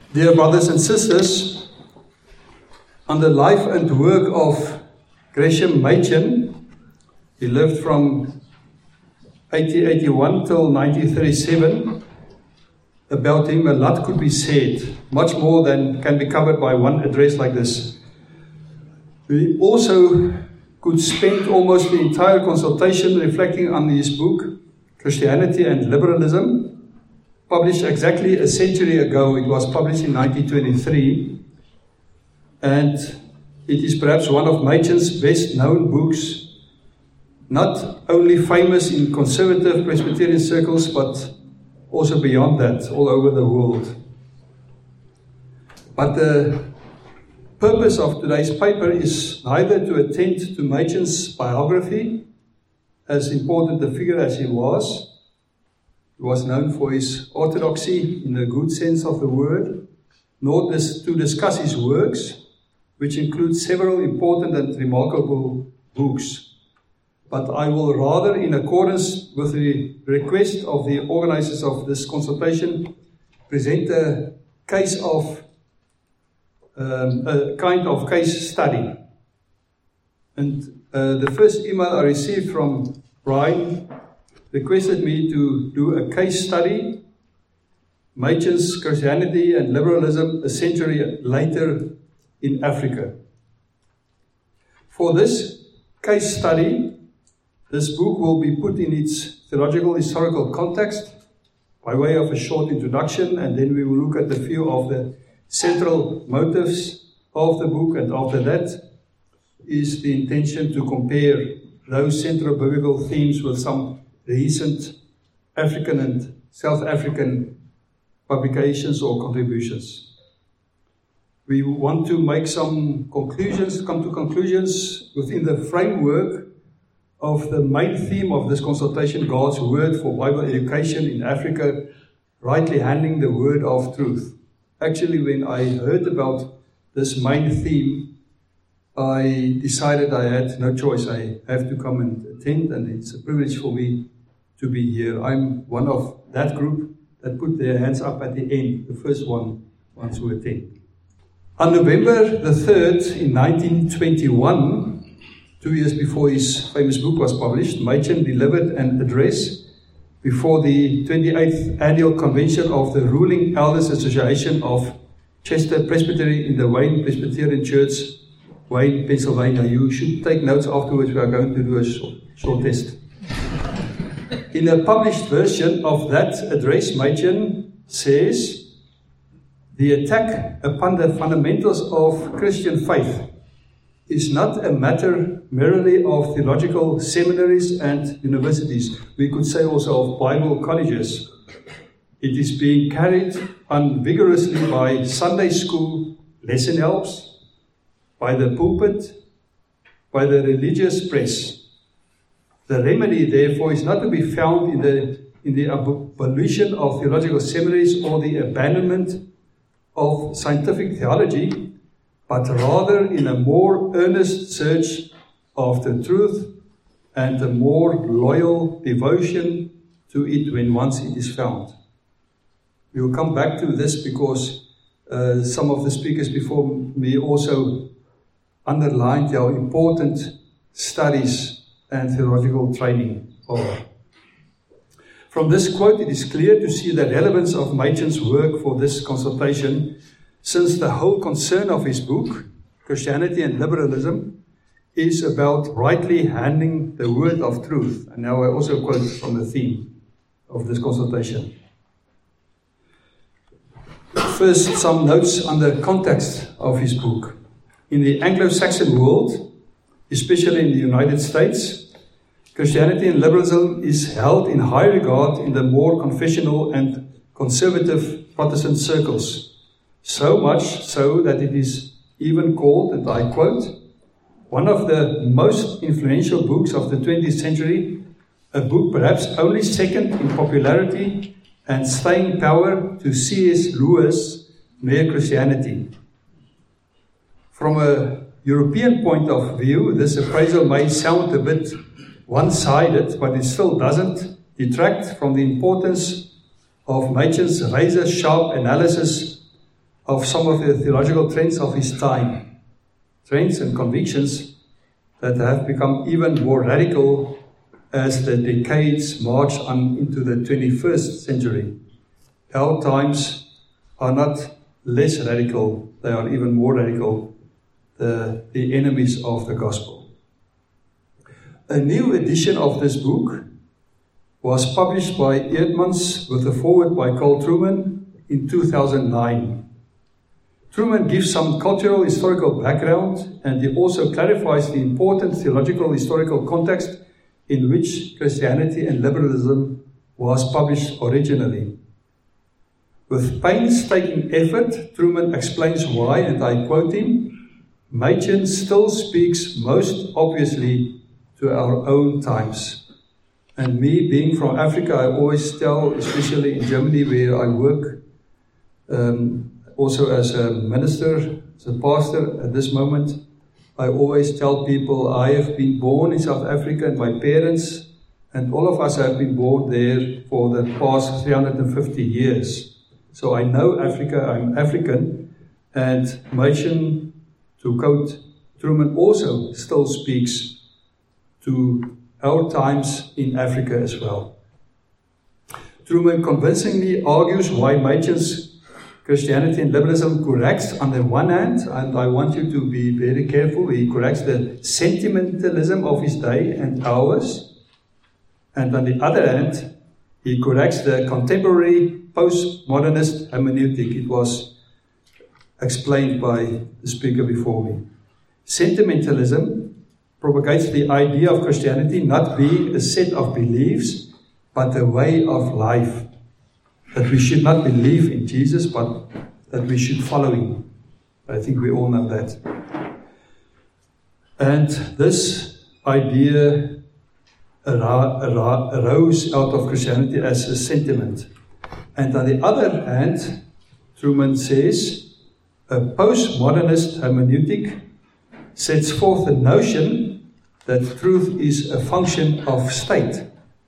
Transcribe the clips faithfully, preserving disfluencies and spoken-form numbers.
Dear brothers and sisters, on the life and work of Gresham Machen, he lived from eighteen eighty-one till nineteen thirty-seven. About him, a lot could be said, much more than can be covered by one address like this. We also could spend almost the entire consultation reflecting on his book, Christianity and Liberalism, published exactly a century ago. It was published in nineteen twenty-three, and it is perhaps one of Machen's best known books, not only famous in conservative Presbyterian circles, but also beyond that, all over the world. But the purpose of today's paper is neither to attend to Machen's biography, as important a figure as he was. He was known for his orthodoxy in the good sense of the word, nor this, to discuss his works, which include several important and remarkable books. But I will rather, in accordance with the request of the organizers of this consultation, present a case of, um, a kind of case study. And uh, the first email I received from Brian requested me to do a case study, Machen's Christianity and Liberalism a century later in Africa. For this case study, this book will be put in its theological historical context by way of a short introduction, and then we will look at a few of the central motives of the book, and after that is the intention to compare those central biblical themes with some recent African and South African publications or contributions. We want to make some conclusions, come to conclusions within the framework of the main theme of this consultation, God's Word for Bible Education in Africa, rightly handling the word of truth. Actually, when I heard about this main theme, I decided I had no choice. I have to come and attend, and it's a privilege for me to be here. I'm one of that group that put their hands up at the end, the first one, ones who attend. On November the third in nineteen twenty-one, two years before his famous book was published, Machen delivered an address before the twenty-eighth Annual Convention of the Ruling Elders Association of Chester Presbytery in the Wayne Presbyterian Church, Wayne, Pennsylvania. You should take notes afterwards. We are going to do a short, short test. In a published version of that address, Machen says, "The attack upon the fundamentals of Christian faith is not a matter merely of theological seminaries and universities." We could say also of Bible colleges. It is being carried on vigorously by Sunday school lesson helps, by the pulpit, by the religious press. The remedy, therefore, is not to be found in the, in the abolition of theological seminaries or the abandonment of scientific theology, but rather in a more earnest search after truth and a more loyal devotion to it when once it is found. We will come back to this because uh, some of the speakers before me also underlined how important studies and theological training are. From this quote, it is clear to see the relevance of Machen's work for this consultation, since the whole concern of his book, Christianity and Liberalism, is about rightly handling the word of truth. And now I also quote from the theme of this consultation. First, some notes on the context of his book. In the Anglo-Saxon world, especially in the United States, Christianity and liberalism is held in high regard in the more confessional and conservative Protestant circles. So much so that it is even called, and I quote, one of the most influential books of the twentieth century, a book perhaps only second in popularity and staying power to C S Lewis' Mere Christianity. From a European point of view, this appraisal may sound a bit one-sided, but it still doesn't detract from the importance of Machen's razor-sharp analysis of some of the theological trends of his time, trends and convictions that have become even more radical as the decades march on into the twenty-first century. Our times are not less radical, they are even more radical, the, the enemies of the gospel. A new edition of this book was published by Eerdmans with a foreword by Carl Trueman in two thousand nine. Trueman gives some cultural historical background, and he also clarifies the important theological historical context in which Christianity and liberalism was published originally. With painstaking effort, Trueman explains why, and I quote him, "Machen still speaks most obviously to our own times." And me, being from Africa, I always tell, especially in Germany where I work, um, also as a minister, as a pastor at this moment, I always tell people I have been born in South Africa, and my parents and all of us have been born there for the past three hundred fifty years. So I know Africa, I'm African, and Machen, to quote Trueman, also still speaks to our times in Africa as well. Trueman convincingly argues why Machen's Christianity and liberalism corrects on the one hand, and I want you to be very careful, he corrects the sentimentalism of his day and ours, and on the other hand, he corrects the contemporary postmodernist hermeneutic. It was explained by the speaker before me. Sentimentalism propagates the idea of Christianity not being a set of beliefs, but a way of life. That we should not believe in Jesus, but that we should follow him. I think we all know that. And this idea arose out of Christianity as a sentiment. And on the other hand, Trueman says, a postmodernist hermeneutic sets forth the notion that truth is a function of state.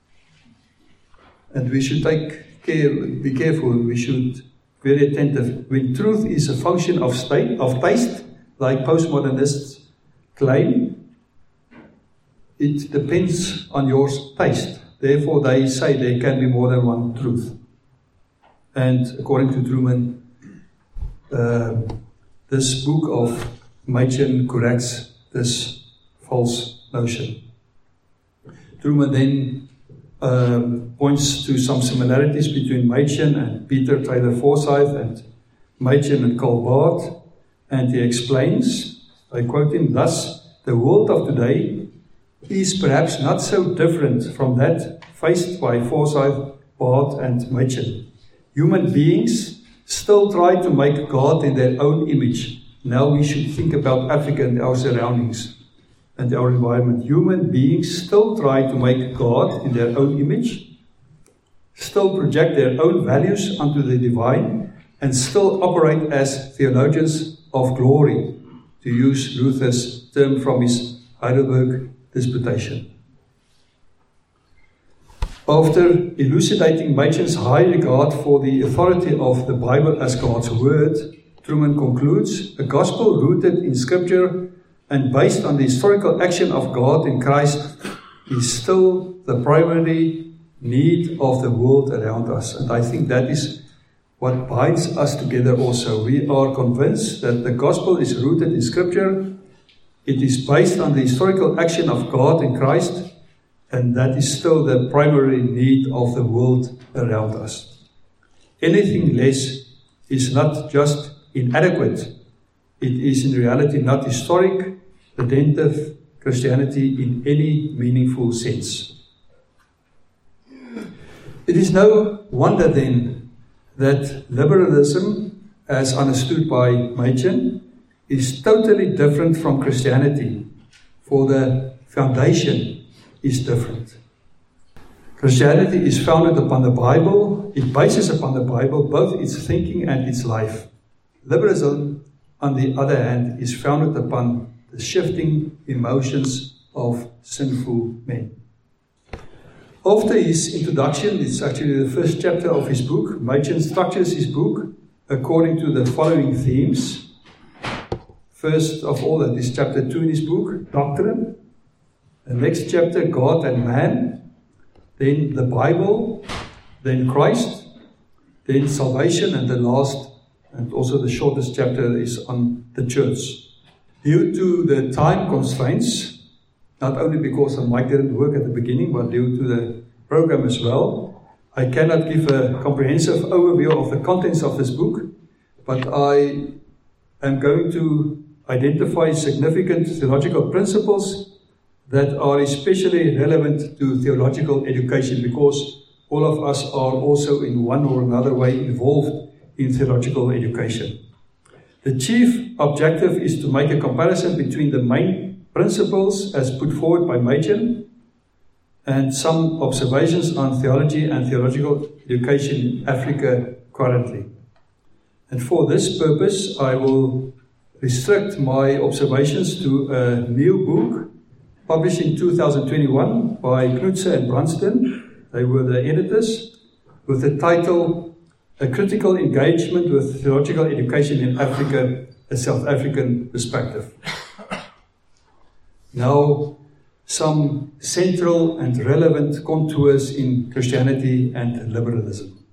And we should take care, be careful, we should be very attentive. When truth is a function of state, of taste, like postmodernists claim, it depends on your taste. Therefore, they say there can be more than one truth. And according to Trueman, uh, this book of Machen corrects this false notion. Trueman then um, points to some similarities between Machen and Peter Taylor Forsyth and Machen and Karl Barth, and he explains, I quote him, "Thus, the world of today is perhaps not so different from that faced by Forsyth, Barth, and Machen. Human beings still try to make God in their own image. Now we should think about Africa and our surroundings and our environment. Human beings still try to make God in their own image, still project their own values onto the divine, and still operate as theologians of glory, to use Luther's term from his Heidelberg Disputation." After elucidating Machen's high regard for the authority of the Bible as God's Word, Trueman concludes, "A gospel rooted in Scripture and based on the historical action of God in Christ is still the primary need of the world around us." And I think that is what binds us together also. We are convinced that the gospel is rooted in Scripture, it is based on the historical action of God in Christ, and that is still the primary need of the world around us. Anything less is not just inadequate, it is in reality not historic, redemptive Christianity in any meaningful sense. It is no wonder then that liberalism, as understood by Machen, is totally different from Christianity, for the foundation is different. Christianity is founded upon the Bible, it bases upon the Bible, both its thinking and its life. Liberalism, on the other hand, is founded upon the shifting emotions of sinful men. After his introduction, it's actually the first chapter of his book, Machen structures his book according to the following themes. First of all, that is chapter two in his book, Doctrine. The next chapter, God and Man. Then the Bible. Then Christ. Then salvation. And the last, and also the shortest chapter, is on the church. Due to the time constraints, not only because the mic didn't work at the beginning, but due to the program as well, I cannot give a comprehensive overview of the contents of this book, but I am going to identify significant theological principles that are especially relevant to theological education, because all of us are also in one or another way involved in theological education. The chief objective is to make a comparison between the main principles as put forward by Machen and some observations on theology and theological education in Africa currently. And for this purpose, I will restrict my observations to a new book published in two thousand twenty-one by Knudsen and Brunston. They were the editors, with the title, A Critical Engagement with Theological Education in Africa, a South African Perspective. Now, some central and relevant contours in Christianity and liberalism.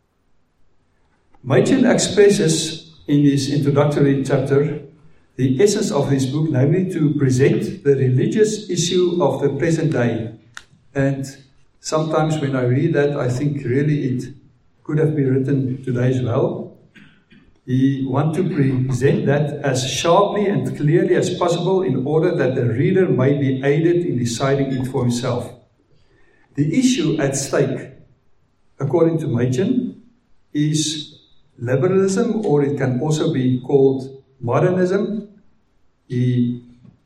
Machen expresses in his introductory chapter the essence of his book, namely to present the religious issue of the present day. And sometimes when I read that, I think really it could have been written today as well. He wants to present that as sharply and clearly as possible in order that the reader may be aided in deciding it for himself. The issue at stake, according to Machen, is liberalism, or it can also be called modernism. He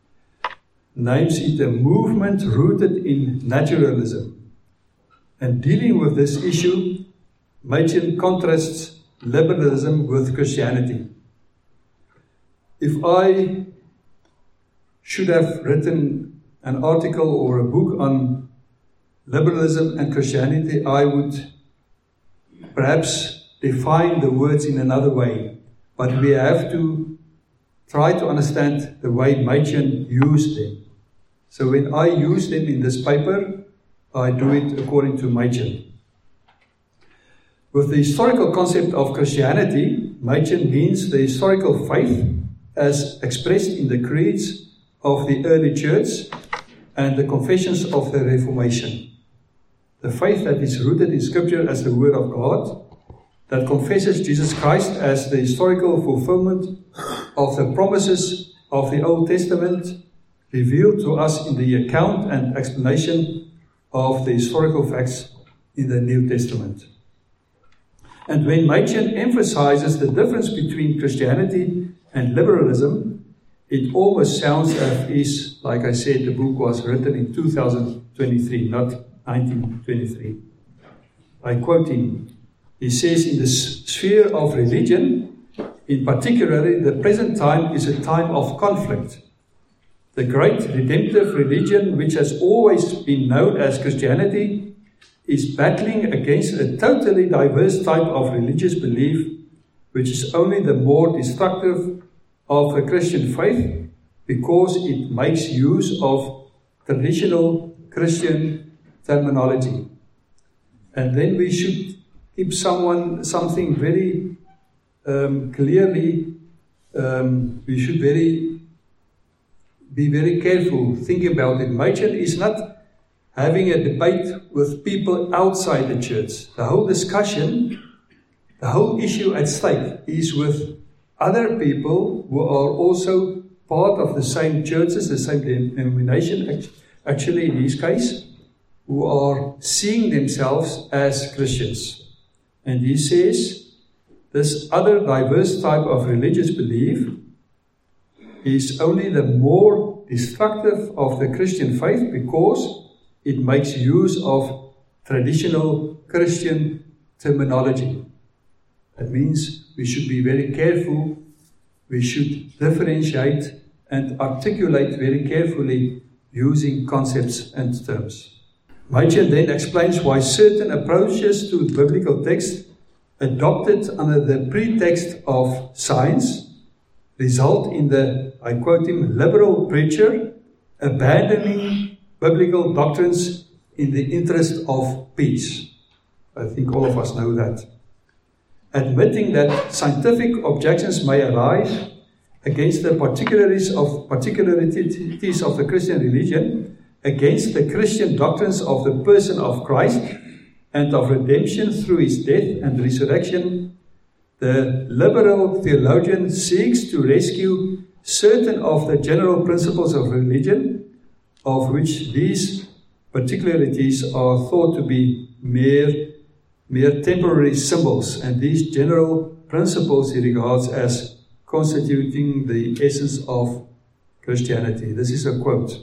names it a movement rooted in naturalism. And dealing with this issue, Machen contrasts liberalism with Christianity. If I should have written an article or a book on liberalism and Christianity, I would perhaps define the words in another way. But we have to try to understand the way Machen used them. So when I use them in this paper, I do it according to Machen. With the historical concept of Christianity, Machen means the historical faith as expressed in the creeds of the early church and the confessions of the Reformation. The faith that is rooted in Scripture as the Word of God, that confesses Jesus Christ as the historical fulfillment of the promises of the Old Testament revealed to us in the account and explanation of the historical facts in the New Testament. And when Machen emphasizes the difference between Christianity and liberalism, it almost sounds as if, like I said, the book was written in two thousand twenty-three, not nineteen twenty-three. I quote him. He says, in the sphere of religion, in particular, the present time is a time of conflict. The great redemptive religion, which has always been known as Christianity, is battling against a totally diverse type of religious belief, which is only the more destructive of the Christian faith because it makes use of traditional Christian terminology. And then we should keep someone something very um, clearly, um, we should very be very careful thinking about it. Machen is not having a debate with people outside the church. The whole discussion, the whole issue at stake is with other people who are also part of the same churches, the same denomination, actually in his case, who are seeing themselves as Christians. And he says, this other diverse type of religious belief is only the more destructive of the Christian faith because it makes use of traditional Christian terminology. That means we should be very careful, we should differentiate and articulate very carefully using concepts and terms. Machen then explains why certain approaches to biblical text adopted under the pretext of science, result in the, I quote him, liberal preacher abandoning biblical doctrines in the interest of peace. I think all of us know that. Admitting that scientific objections may arise against the particularities of, particularities of the Christian religion, against the Christian doctrines of the person of Christ and of redemption through his death and resurrection, the liberal theologian seeks to rescue certain of the general principles of religion, of which these particularities are thought to be mere, mere temporary symbols, and these general principles he regards as constituting the essence of Christianity. This is a quote.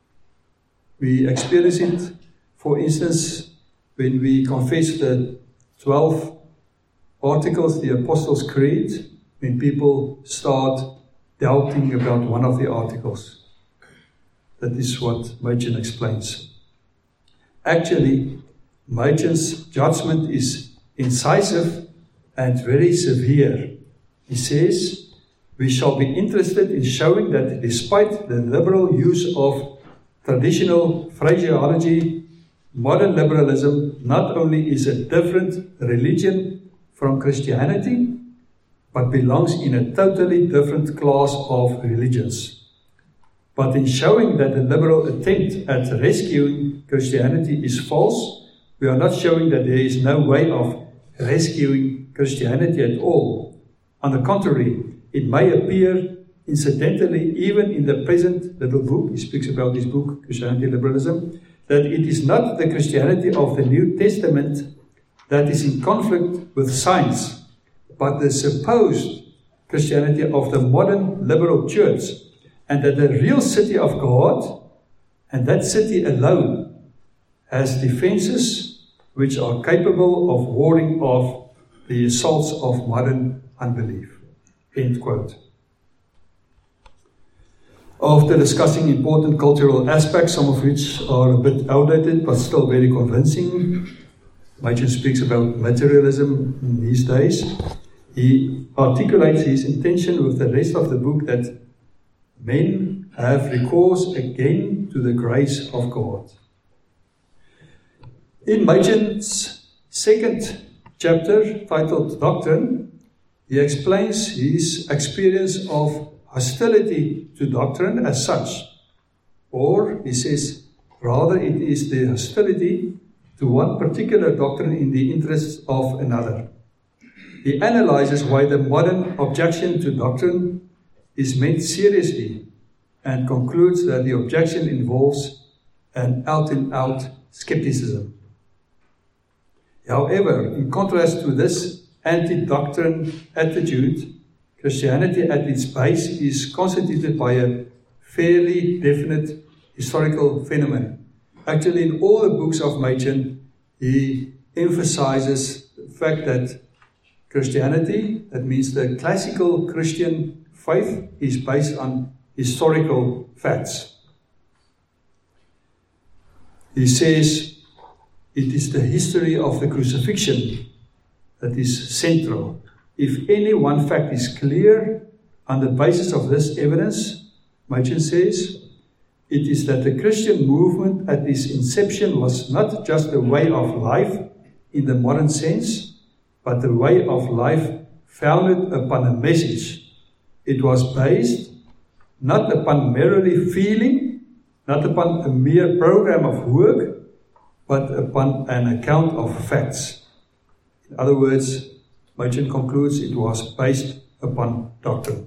We experience it, for instance, when we confess the twelve articles, the Apostles' Creed, when people start doubting about one of the articles. That is what Machen explains. Actually, Machen's judgment is incisive and very severe. He says, we shall be interested in showing that despite the liberal use of traditional phraseology, modern liberalism not only is a different religion from Christianity, but belongs in a totally different class of religions. But in showing that the liberal attempt at rescuing Christianity is false, we are not showing that there is no way of rescuing Christianity at all. On the contrary, it may appear incidentally, even in the present little book, he speaks about this book, Christianity and Liberalism, that it is not the Christianity of the New Testament that is in conflict with science, but the supposed Christianity of the modern liberal church, and that the real city of God, and that city alone, has defenses which are capable of warding off the assaults of modern unbelief. End quote. After discussing important cultural aspects, some of which are a bit outdated but still very convincing, Machen speaks about materialism in these days. He articulates his intention with the rest of the book that men have recourse again to the grace of God. In Machen's second chapter, titled Doctrine, he explains his experience of hostility to doctrine as such. Or, he says, rather it is the hostility to one particular doctrine in the interests of another. He analyzes why the modern objection to doctrine is meant seriously and concludes that the objection involves an out-and-out skepticism. However, in contrast to this anti-doctrine attitude, Christianity at its base is constituted by a fairly definite historical phenomenon. Actually, in all the books of Machen, he emphasizes the fact that Christianity, that means the classical Christian faith, is based on historical facts. He says it is the history of the crucifixion that is central. If any one fact is clear on the basis of this evidence, Machen says, it is that the Christian movement at its inception was not just a way of life in the modern sense, but a way of life founded upon a message. It was based not upon merely feeling, not upon a mere program of work, but upon an account of facts. In other words, Machen concludes it was based upon doctrine.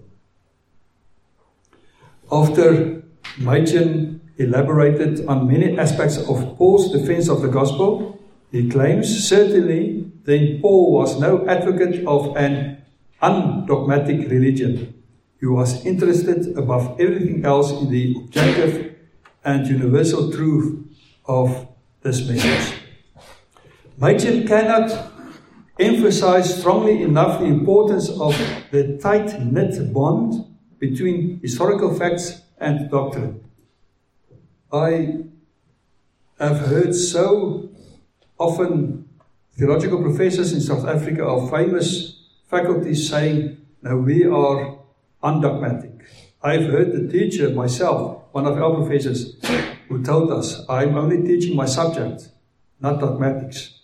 After Machen elaborated on many aspects of Paul's defense of the gospel, he claims certainly then Paul was no advocate of an undogmatic religion. He was interested above everything else in the objective and universal truth of this message. Machen cannot emphasize strongly enough the importance of the tight-knit bond between historical facts and doctrine. I have heard so often theological professors in South Africa are famous faculties saying, no, we are undogmatic. I've heard the teacher myself, one of our professors, who told us, I'm only teaching my subject, not dogmatics.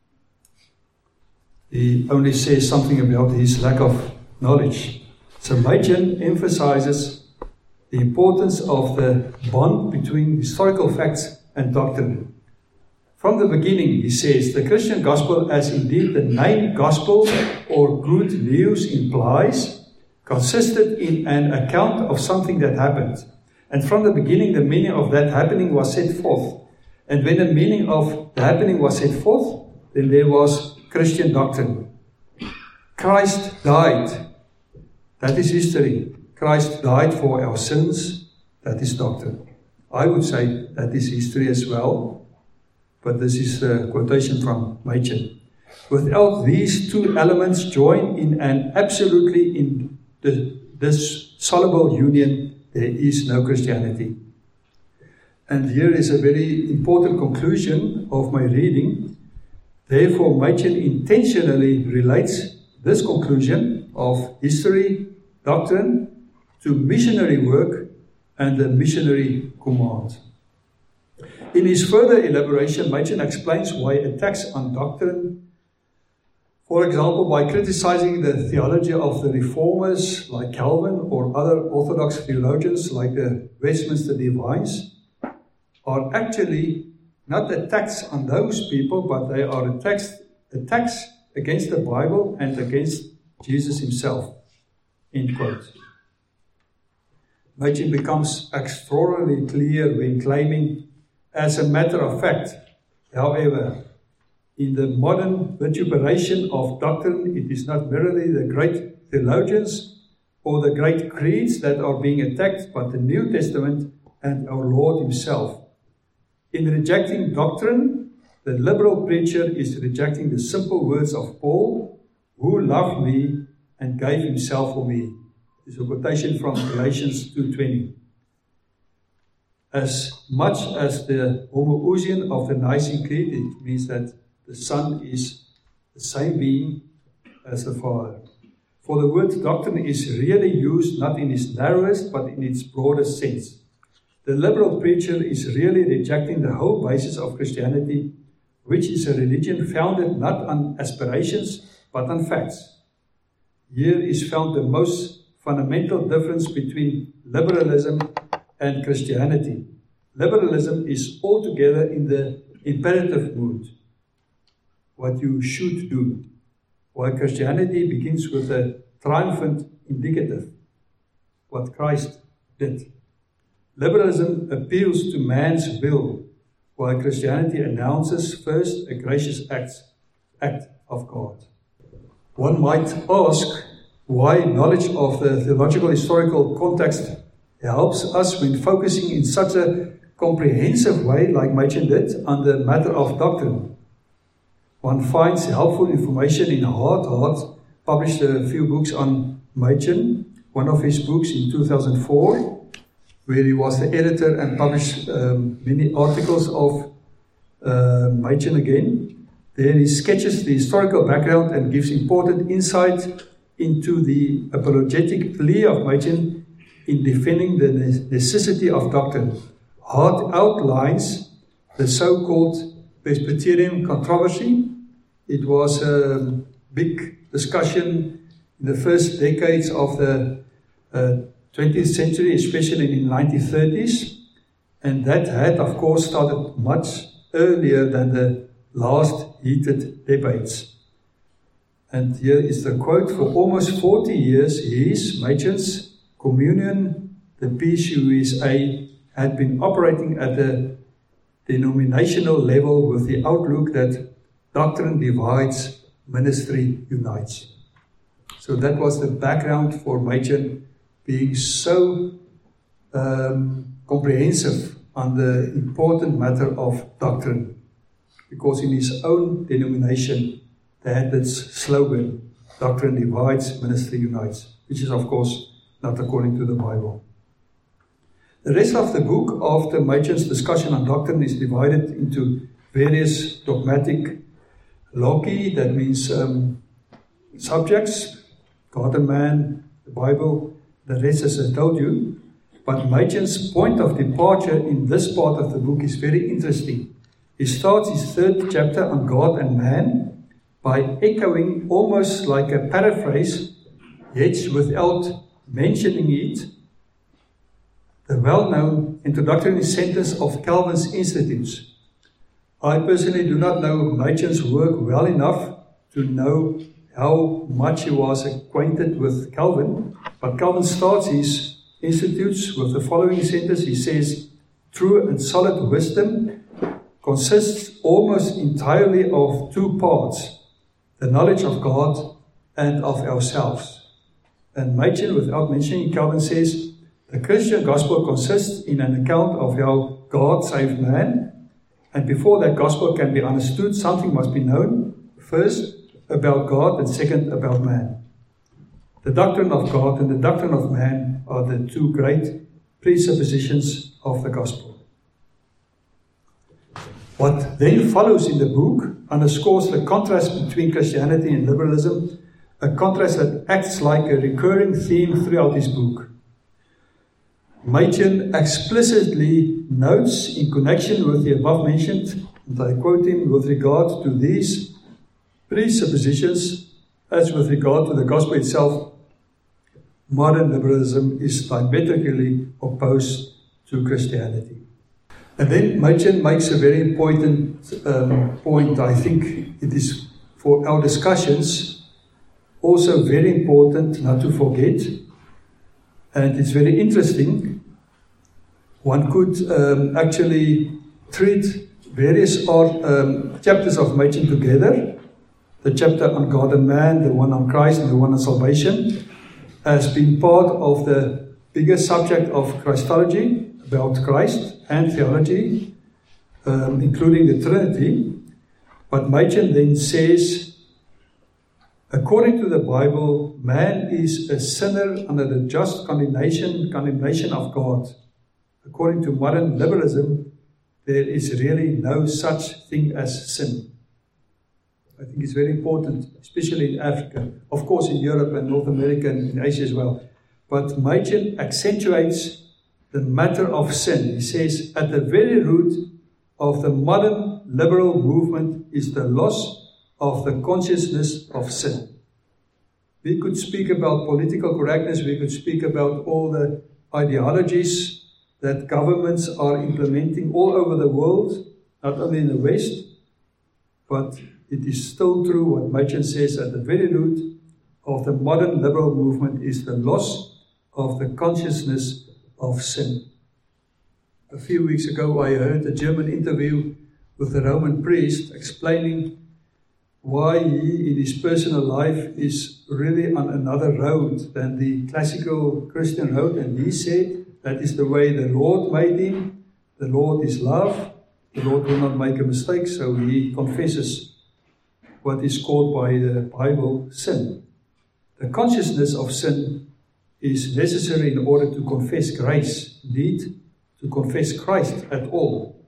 He only says something about his lack of knowledge. So Machen emphasizes the importance of the bond between historical facts and doctrine. From the beginning, he says, the Christian gospel, as indeed the name gospel or good news implies, consisted in an account of something that happened. And from the beginning, the meaning of that happening was set forth. And when the meaning of the happening was set forth, then there was Christian doctrine. Christ died. That is history. Christ died for our sins. That is doctrine. I would say that is history as well. But this is a quotation from Machen. Without these two elements joined in an absolutely indissoluble union, there is no Christianity. And here is a very important conclusion of my reading. Therefore, Machen intentionally relates this conclusion of history, doctrine, to missionary work and the missionary command. In his further elaboration, Machen explains why attacks on doctrine, for example, by criticizing the theology of the reformers like Calvin or other Orthodox theologians like the Westminster Divines, are actually not attacks on those people, but they are attacks, attacks against the Bible and against Jesus himself. End quote. Machen becomes extraordinarily clear when claiming, as a matter of fact, however, in the modern vituperation of doctrine, it is not merely the great theologians or the great creeds that are being attacked, but the New Testament and our Lord himself. In rejecting doctrine, the liberal preacher is rejecting the simple words of Paul, who loved me and gave himself for me. This is a quotation from Galatians two twenty. As much as the homoousion of the Nicene Creed, it means that the Son is the same being as the Father. For the word doctrine is really used not in its narrowest, but in its broadest sense. The liberal preacher is really rejecting the whole basis of Christianity, which is a religion founded not on aspirations, but on facts. Here is found the most fundamental difference between liberalism and Christianity. Liberalism is altogether in the imperative mood, what you should do, while Christianity begins with a triumphant indicative, what Christ did. Liberalism appeals to man's will, while Christianity announces first a gracious act, act of God. One might ask why knowledge of the theological historical context helps us when focusing in such a comprehensive way, like Machen did, on the matter of doctrine. One finds helpful information in Hard Heart, published a few books on Machen, one of his books in two thousand four, where he was the editor and published um, many articles of uh, Machen again. There he sketches the historical background and gives important insight into the apologetic plea of Machen in defending the necessity of doctrine. Hart outlines the so-called Presbyterian controversy. It was a big discussion in the first decades of the uh, twentieth century, especially in the nineteen thirties, and that had, of course, started much earlier than the last heated debates. And here is the quote: for almost forty years, his, Machen's, communion, the P C U S A, had been operating at a denominational level with the outlook that doctrine divides, ministry unites. So that was the background for Machen being so um, comprehensive on the important matter of doctrine, because in his own denomination they had this slogan, doctrine divides, ministry unites, which is of course not according to the Bible. The rest of the book, after Machen's discussion on doctrine, is divided into various dogmatic Loki, that means um, subjects, God and man, the Bible, the rest as I told you. But Machen's point of departure in this part of the book is very interesting. He starts his third chapter on God and man by echoing almost like a paraphrase, yet without mentioning it, the well-known introductory sentence of Calvin's Institutes. I personally do not know Machen's work well enough to know how much he was acquainted with Calvin, but Calvin starts his Institutes with the following sentence. He says, "True and solid wisdom consists almost entirely of two parts, the knowledge of God and of ourselves." And Machen, without mentioning Calvin, says, the Christian gospel consists in an account of how God saved man, and before that gospel can be understood, something must be known, first about God and second about man. The doctrine of God and the doctrine of man are the two great presuppositions of the gospel. What then follows in the book underscores the contrast between Christianity and liberalism, a contrast that acts like a recurring theme throughout his book. Machen explicitly notes in connection with the above mentioned, and I quote him, with regard to these presuppositions, as with regard to the gospel itself, modern liberalism is diametrically opposed to Christianity. And then Machen makes a very important um, point. I think it is for our discussions also very important not to forget, and it's very interesting. One could um, actually treat various art, um, chapters of Machen together, the chapter on God and man, the one on Christ, and the one on salvation, as being part of the bigger subject of Christology, about Christ and theology, um, including the Trinity. But Machen then says, according to the Bible, man is a sinner under the just condemnation, condemnation of God. According to modern liberalism, there is really no such thing as sin. I think it's very important, especially in Africa, of course in Europe and North America and in Asia as well. But Machen accentuates the matter of sin. He says, at the very root of the modern liberal movement is the loss of the consciousness of sin. We could speak about political correctness, we could speak about all the ideologies that governments are implementing all over the world, not only in the West, but it is still true what Machen says, at the very root of the modern liberal movement is the loss of the consciousness of sin. A few weeks ago I heard a German interview with a Roman priest explaining why he in his personal life is really on another road than the classical Christian road, and he said that is the way the Lord made him. The Lord is love. The Lord will not make a mistake, so he confesses what is called by the Bible sin. The consciousness of sin is necessary in order to confess grace, indeed, to confess Christ at all.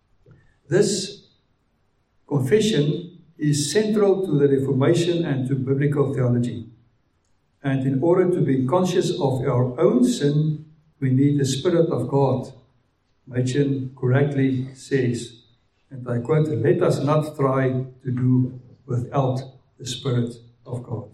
This confession is central to the Reformation and to biblical theology. And in order to be conscious of our own sin, we need the Spirit of God. Machen correctly says, and I quote, let us not try to do without the Spirit of God.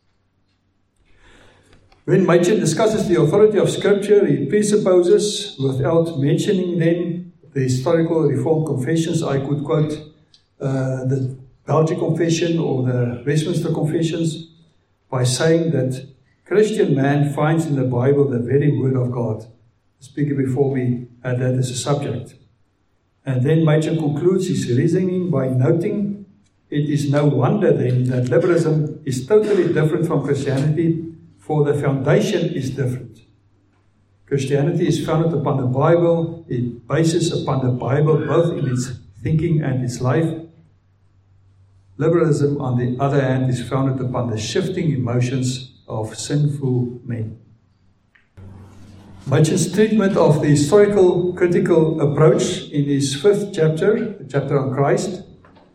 When Machen discusses the authority of Scripture, he presupposes, without mentioning them, the historical Reformed confessions. I could quote uh, the Belgian Confession or the Westminster Confessions by saying that Christian man finds in the Bible the very word of God. The speaker before me had that as a subject. And then Machen concludes his reasoning by noting, it is no wonder then that liberalism is totally different from Christianity, for the foundation is different. Christianity is founded upon the Bible. It bases upon the Bible both in its thinking and its life. Liberalism, on the other hand, is founded upon the shifting emotions of sinful men. Machen's treatment of the historical critical approach in his fifth chapter, the chapter on Christ,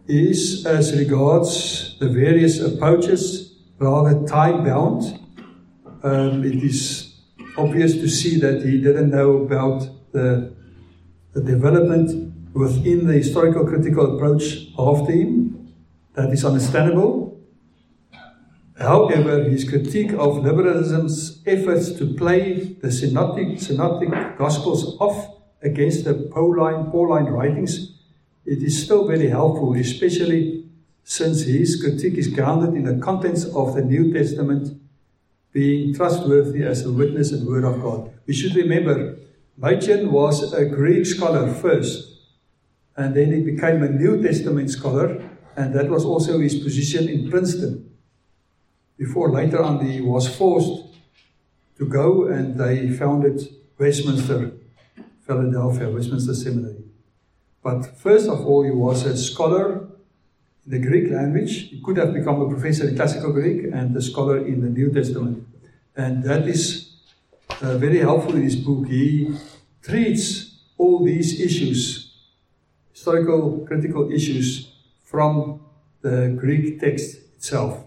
is, as regards the various approaches, rather time-bound. Um, it is obvious to see that he didn't know about the, the development within the historical critical approach after him. That is understandable. However, his critique of liberalism's efforts to play the synoptic, synoptic Gospels off against the Pauline, Pauline writings, it is still very helpful, especially since his critique is grounded in the contents of the New Testament being trustworthy as a witness and word of God. We should remember, Machen was a Greek scholar first, and then he became a New Testament scholar, and that was also his position in Princeton. Before later on he was forced to go, and they founded Westminster, Philadelphia, Westminster Seminary. But first of all, he was a scholar in the Greek language. He could have become a professor in classical Greek and a scholar in the New Testament. And that is uh, very helpful in his book. He treats all these issues, historical, critical issues, from the Greek text itself.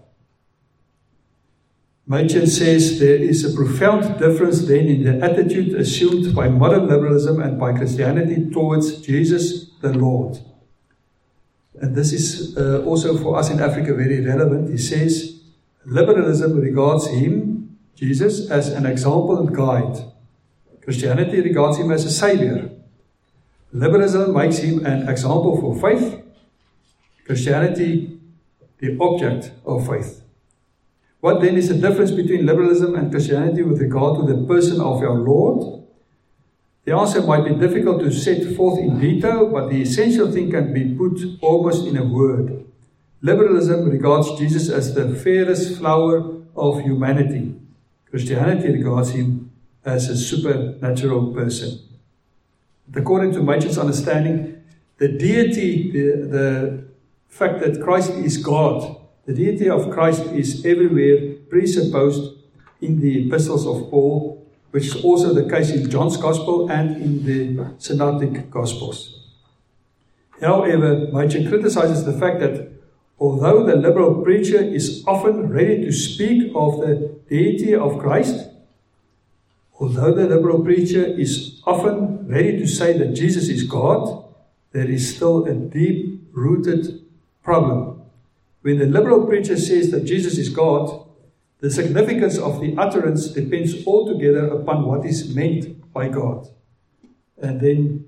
Machen says there is a profound difference then in the attitude assumed by modern liberalism and by Christianity towards Jesus the Lord. And this is uh, also for us in Africa very relevant. He says, liberalism regards him, Jesus, as an example and guide. Christianity regards him as a savior. Liberalism makes him an example for faith. Christianity, the object of faith. What then is the difference between liberalism and Christianity with regard to the person of our Lord? The answer might be difficult to set forth in detail, but the essential thing can be put almost in a word. Liberalism regards Jesus as the fairest flower of humanity. Christianity regards him as a supernatural person. According to Machen's understanding, the deity, the, the fact that Christ is God, the deity of Christ is everywhere presupposed in the epistles of Paul, which is also the case in John's Gospel and in the Synoptic Gospels. However, Machen criticizes the fact that although the liberal preacher is often ready to speak of the deity of Christ, although the liberal preacher is often ready to say that Jesus is God, there is still a deep-rooted problem. When the liberal preacher says that Jesus is God, the significance of the utterance depends altogether upon what is meant by God. And then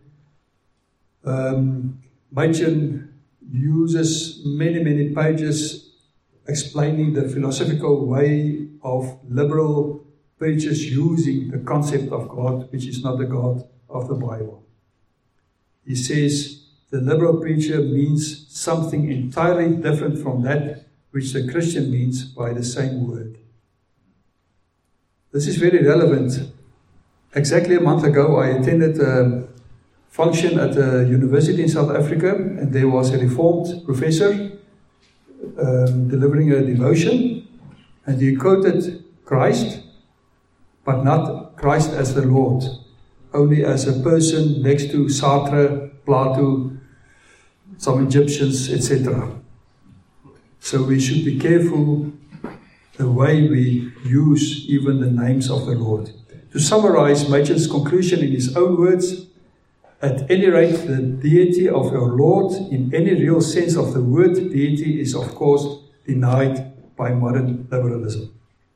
um, Machen uses many, many pages explaining the philosophical way of liberal preachers using the concept of God, which is not the God of the Bible. He says the liberal preacher means something entirely different from that which the Christian means by the same word. This is very relevant. Exactly a month ago, I attended a function at a university in South Africa, and there was a Reformed professor um, delivering a devotion, and he quoted Christ, but not Christ as the Lord, only as a person next to Sartre, Plato, some Egyptians, et cetera. So we should be careful the way we use even the names of the Lord. To summarize Machen's conclusion in his own words, at any rate, the deity of our Lord, in any real sense of the word deity, is of course denied by modern liberalism.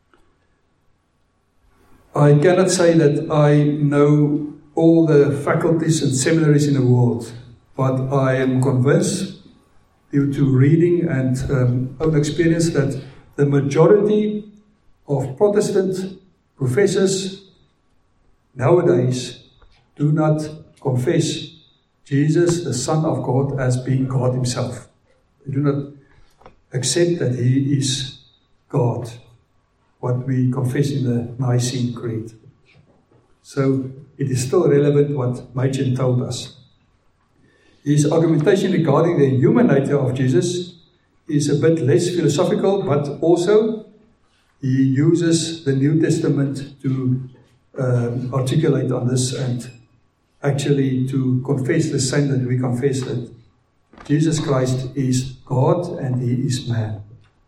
I cannot say that I know all the faculties and seminaries in the world, but I am convinced, due to reading and um, own experience, that the majority of Protestant professors nowadays do not confess Jesus, the Son of God, as being God himself. They do not accept that he is God, what we confess in the Nicene Creed. So it is still relevant what Machen told us. His argumentation regarding the human nature of Jesus is a bit less philosophical, but also he uses the New Testament to um, articulate on this and actually to confess the same that we confess, that Jesus Christ is God and He is man.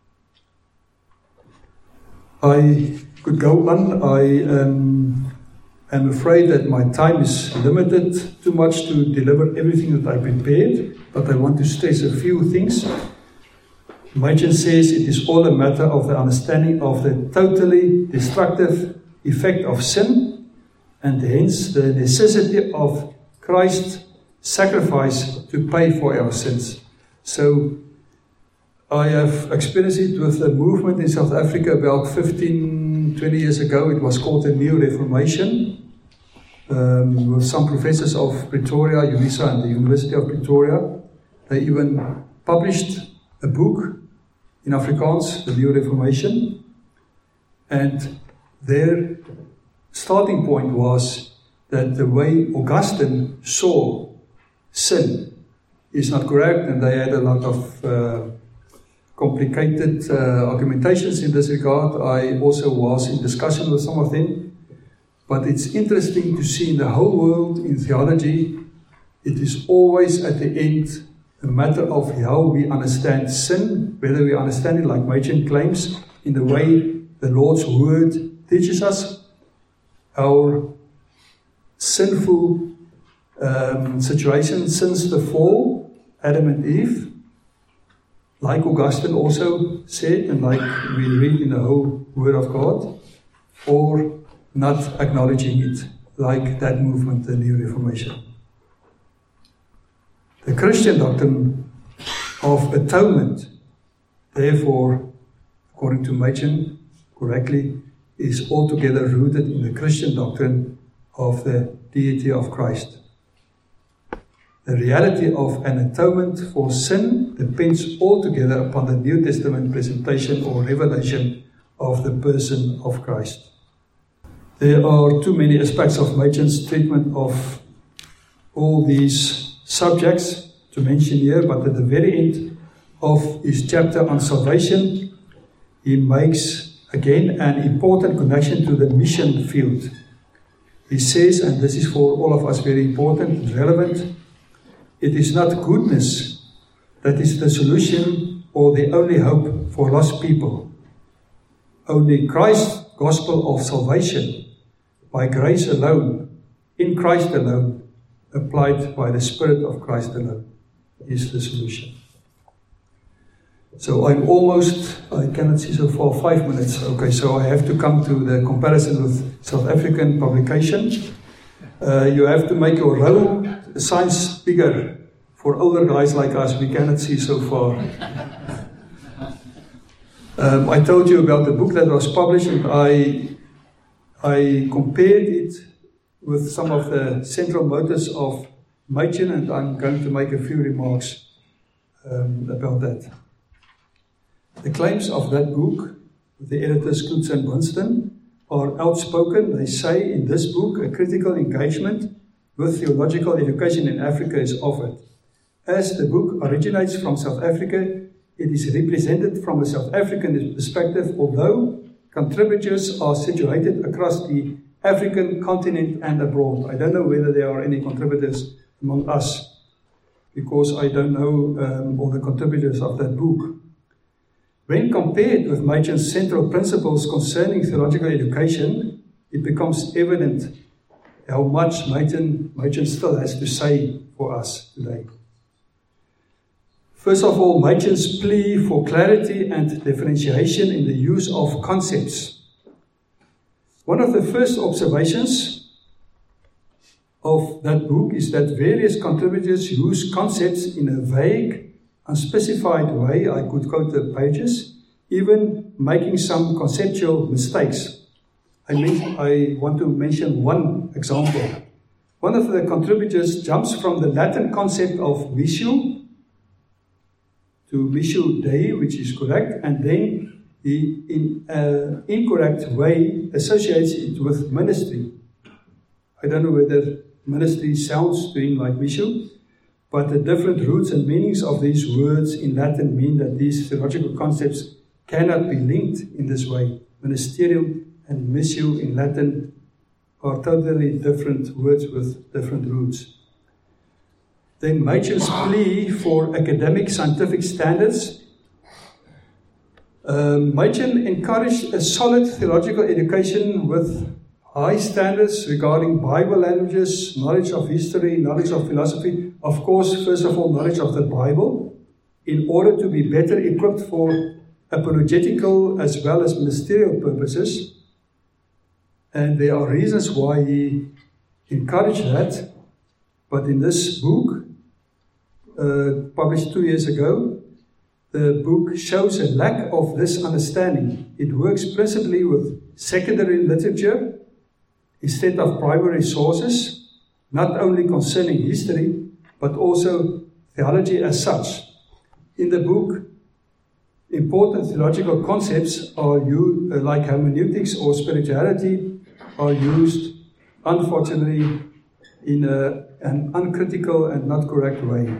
I could go on. I um, am afraid that my time is limited too much to deliver everything that I prepared, but I want to stress a few things. Machen says it is all a matter of the understanding of the totally destructive effect of sin, and hence the necessity of Christ's sacrifice to pay for our sins. So I have experienced it with the movement in South Africa about fifteen, twenty years ago. It was called the New Reformation, um, with some professors of Pretoria, UNISA and the University of Pretoria. They even published a book in Afrikaans, the New Reformation, and their starting point was that the way Augustine saw sin is not correct, and they had a lot of uh, complicated uh, argumentations in this regard. I also was in discussion with some of them, but it's interesting to see in the whole world in theology, it is always at the end a matter of how we understand sin, whether we understand it like Machen claims, in the way the Lord's Word teaches us, our sinful um, situation since the fall, Adam and Eve, like Augustine also said, and like we read in the whole Word of God, or not acknowledging it, like that movement, the New Reformation. The Christian doctrine of atonement, therefore, according to Machen, correctly, is altogether rooted in the Christian doctrine of the deity of Christ. The reality of an atonement for sin depends altogether upon the New Testament presentation or revelation of the person of Christ. There are too many aspects of Machen's treatment of all these subjects to mention here, but at the very end of his chapter on salvation, he makes again an important connection to the mission field. He says, and this is for all of us very important and relevant, it is not goodness that is the solution or the only hope for lost people. Only Christ's gospel of salvation, by grace alone, in Christ alone, applied by the Spirit of Christ alone, is the solution. So I'm almost, I cannot see so far, five minutes. Okay, so I have to come to the comparison with South African publication. Uh, you have to make your row signs bigger. For older guys like us, we cannot see so far. Um, I told you about the book that was published, and I, I compared it with some of the central motives of Machen, and I'm going to make a few remarks um, about that. The claims of that book, the editors Klutz and Winston, are outspoken. They say in this book a critical engagement with theological education in Africa is offered. As the book originates from South Africa, it is represented from a South African perspective, although contributors are situated across the African continent and abroad. I don't know whether there are any contributors among us, because I don't know um, all the contributors of that book. When compared with Machen's central principles concerning theological education, it becomes evident how much Machen, Machen still has to say for us today. First of all, Machen's plea for clarity and differentiation in the use of concepts. One of the first observations of that book is that various contributors use concepts in a vague, unspecified way. I could quote the pages, even making some conceptual mistakes. I mean, I want to mention one example. One of the contributors jumps from the Latin concept of missio to missio Dei, which is correct, and then he, in an incorrect way, associates it with ministry. I don't know whether ministry sounds to him like missio, but the different roots and meanings of these words in Latin mean that these theological concepts cannot be linked in this way. Ministerium and missio in Latin are totally different words with different roots. Then Machen's plea for academic scientific standards. Um, Machen encouraged a solid theological education with high standards regarding Bible languages, knowledge of history, knowledge of philosophy, of course, first of all, knowledge of the Bible, in order to be better equipped for apologetical as well as ministerial purposes. And there are reasons why he encouraged that. But in this book, uh, published two years ago, the book shows a lack of this understanding. It works principally with secondary literature instead of primary sources, not only concerning history, but also theology as such. In the book, important theological concepts are used, uh, like hermeneutics or spirituality, are used, unfortunately, in a, an uncritical and not correct way.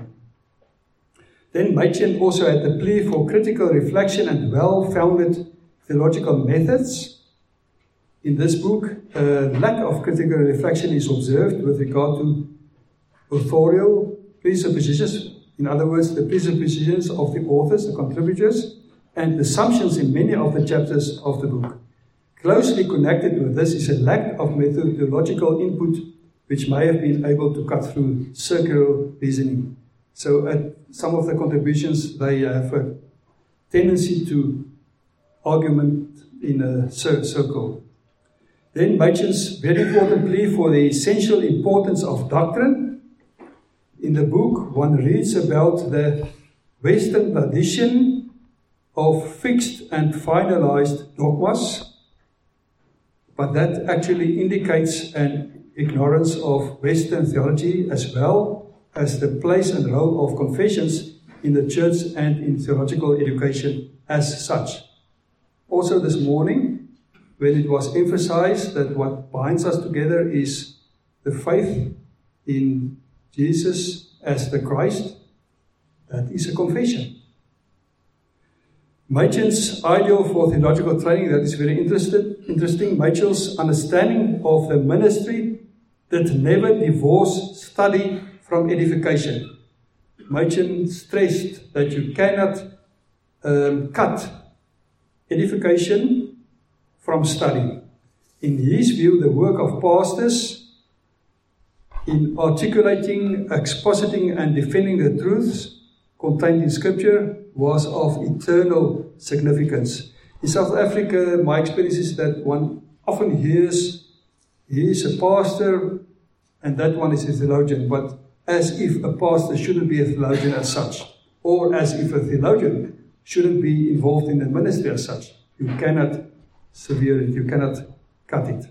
Then Machen also had the plea for critical reflection and well-founded theological methods. In this book, a lack of critical reflection is observed with regard to authorial presuppositions, in other words, the presuppositions of the authors, the contributors, and assumptions in many of the chapters of the book. Closely connected with this is a lack of methodological input, which may have been able to cut through circular reasoning. So at some of the contributions, they have a tendency to argument in a circle. Then Machen's very important plea for the essential importance of doctrine. In the book, one reads about the Western tradition of fixed and finalized dogmas, but that actually indicates an ignorance of Western theology as well as the place and role of confessions in the church and in theological education as such. Also this morning, when it was emphasized that what binds us together is the faith in Jesus as the Christ, that is a confession. Machen's ideal for theological training, that is very interested, interesting. Machen's understanding of the ministry that never divorce study from edification. Machen stressed that you cannot um, cut edification from study. In his view, the work of pastors in articulating, expositing, and defending the truths contained in Scripture was of eternal significance. In South Africa, my experience is that one often hears he is a pastor and that one is a theologian, but as if a pastor shouldn't be a theologian as such, or as if a theologian shouldn't be involved in the ministry as such. You cannot sever it, you cannot cut it.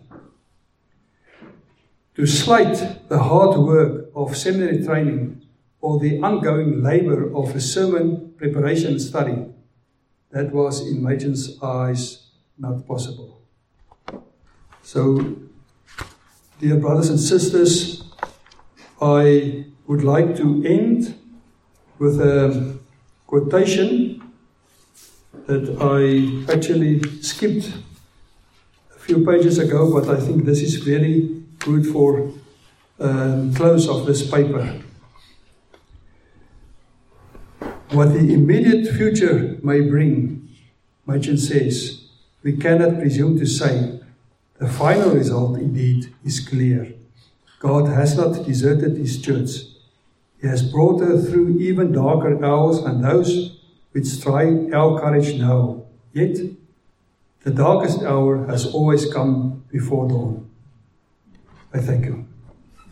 To slight the hard work of seminary training or the ongoing labor of a sermon preparation and study, that was in Machen's eyes not possible. So, dear brothers and sisters, I would like to end with a quotation that I actually skipped a few pages ago, but I think this is very good for um, close of this paper. What the immediate future may bring, Machen says, we cannot presume to say. The final result, indeed, is clear. God has not deserted his church. He has brought her through even darker hours and those which try our courage now. Yet, the darkest hour has always come before dawn. I thank you.